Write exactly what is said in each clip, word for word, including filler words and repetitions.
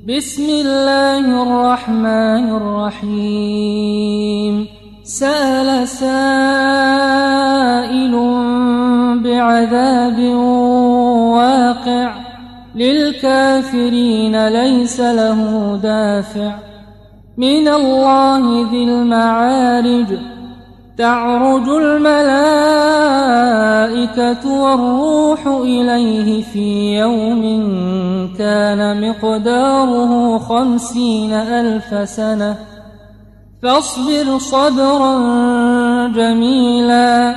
بسم الله الرحمن الرحيم سأل سائل بعذاب واقع للكافرين ليس له دافع من الله ذي المعارج تعرج الملائكة والروح إليه في يوم كان مقداره خمسين ألف سنة فاصبر صبرا جميلا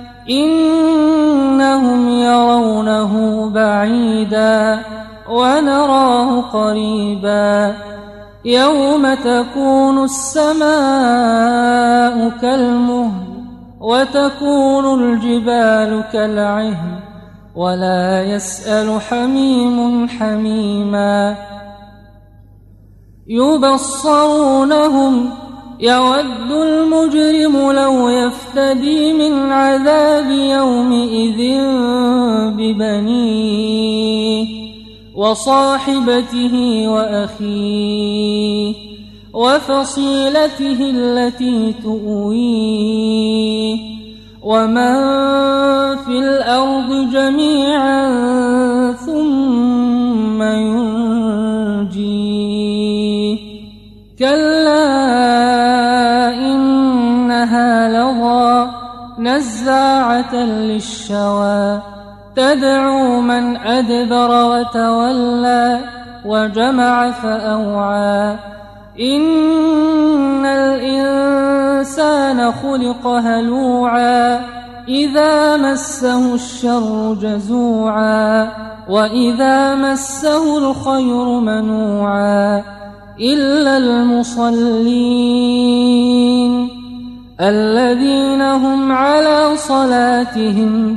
إنهم يرونه بعيدا ونراه قريبا يوم تكون السماء كالمهل وتكون الجبال كالعهن ولا يسأل حميم حميما يبصرونهم يود المجرم لو يفتدي من عذاب يومئذ ببنيه وصاحبته وأخيه وفصيلته التي تؤويه ومن في الأرض جميعا ثم ينجيه كلا إنها لظى نزاعة للشوى تدعو من أدبر وتولى وجمع فأوعى إن الإنسان خلق هلوعا إذا مسه الشر جزوعا وإذا مسه الخير منوعا إلا المصلين الذين هم على صلاتهم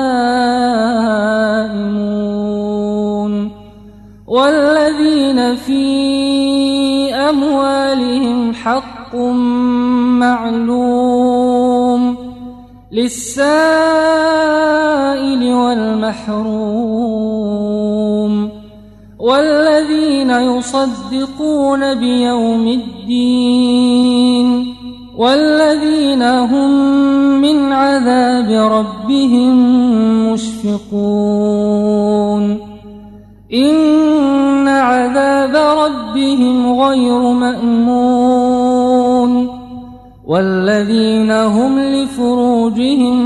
دائمون والذين في أموالهم حق معلوم للسائل والمحروم والذين يصدقون بيوم الدين والذين هم من عذاب ربهم مشفقون إن عذاب ربهم غير مأمون والذين هم لفروجهم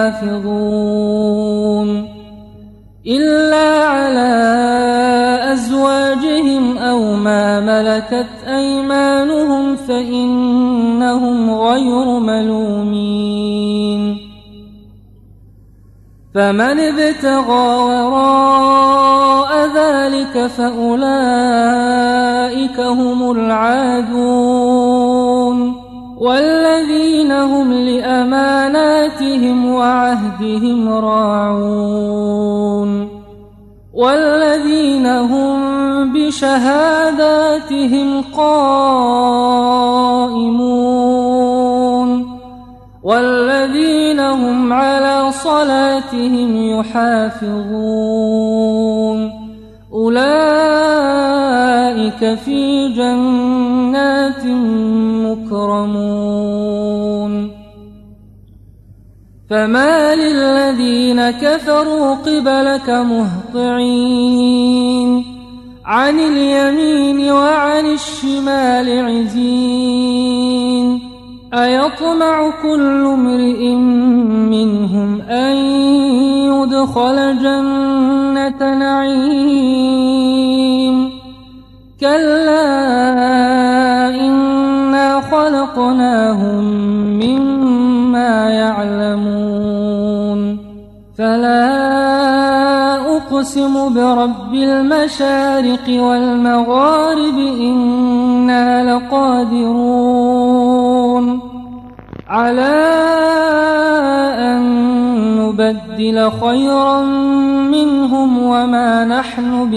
حافظون إلا على أزواجهم أو ما ملكت أيمانهم فإنهم غير ملومين فمن ابتغى وراء ذلك فأولئك هم العادون والذين هم لأماناتهم وعهدهم راعون والذين هم بشهاداتهم قائمون والذين هم على صلاتهم يحافظون أولئك في جنات مكرمون فما للذين كفروا قبلك مهطعين عن اليمين وعن الشمال عزين أيطمع كل امرئ منهم أن يدخل جنة نعيم كلا إنا خلقناهم مما يعلمون فلا أقسم برب المشارق والمغارب إنا لقادرون على أن نبدل خيرا منهم وما نحن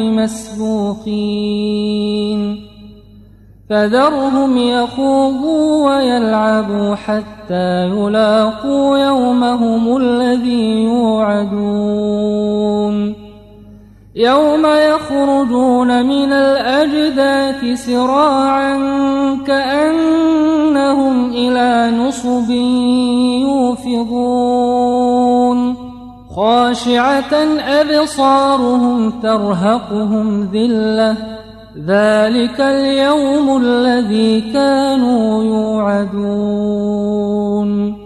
بمسبوقين فذرهم يخوضوا ويلعبوا حتى يلاقوا يومهم الذي يوعدون يوم يخرجون من الأجداث سراعا كأنهم إلى نصب يوفضون خاشعة أبصارهم ترهقهم ذلة ذلك اليوم الذي كانوا يوعدون